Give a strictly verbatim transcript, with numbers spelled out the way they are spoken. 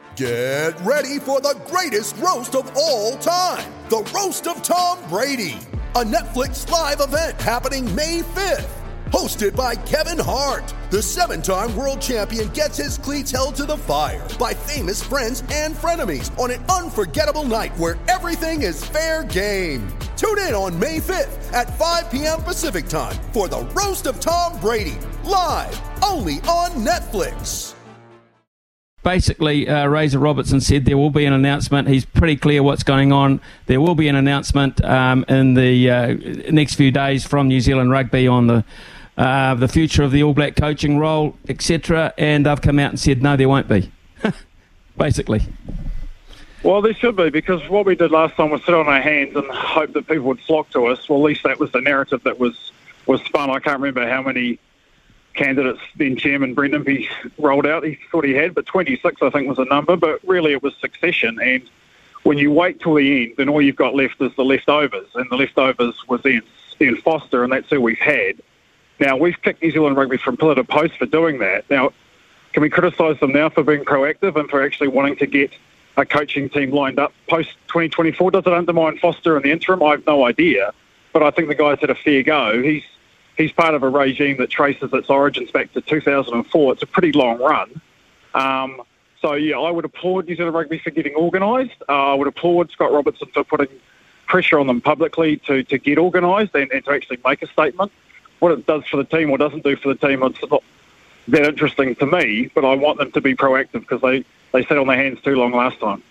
Get ready for the greatest roast of all time, the Roast of Tom Brady, a Netflix live event happening May fifth. Hosted by Kevin Hart, the seven-time world champion gets his cleats held to the fire by famous friends and frenemies on an unforgettable night where everything is fair game. Tune in on May fifth at five p.m. Pacific time for the Roast of Tom Brady, live only on Netflix. Basically, uh, Razor Robertson said there will be an announcement. He's pretty clear what's going on. There will be an announcement um, in the uh, next few days from New Zealand Rugby on the uh, the future of the All Black coaching role, et cetera. And they've come out and said, no, there won't be, basically. Well, there should be, because what we did last time was sit on our hands and hope that people would flock to us. Well, at least that was the narrative that was, was spun. I can't remember how many candidates then Chairman Brendan he rolled out. He thought he had, but twenty-six I think was the number. But really it was succession. And when you wait till the end, then all you've got left is the leftovers. And the leftovers was Ian, Ian Foster, and that's who we've had. Now, we've kicked New Zealand Rugby from pillar to post for doing that. Now, can we criticise them now for being proactive and for actually wanting to get a coaching team lined up post twenty twenty-four? Does it undermine Foster in the interim? I have no idea. But I think the guy's had a fair go. He's He's part of a regime that traces its origins back to two thousand four. It's a pretty long run. Um, so, yeah, I would applaud New Zealand Rugby for getting organised. Uh, I would applaud Scott Robertson for putting pressure on them publicly to, to get organised and, and to actually make a statement. What it does for the team or doesn't do for the team, it's not that interesting to me, but I want them to be proactive because they, they sat on their hands too long last time.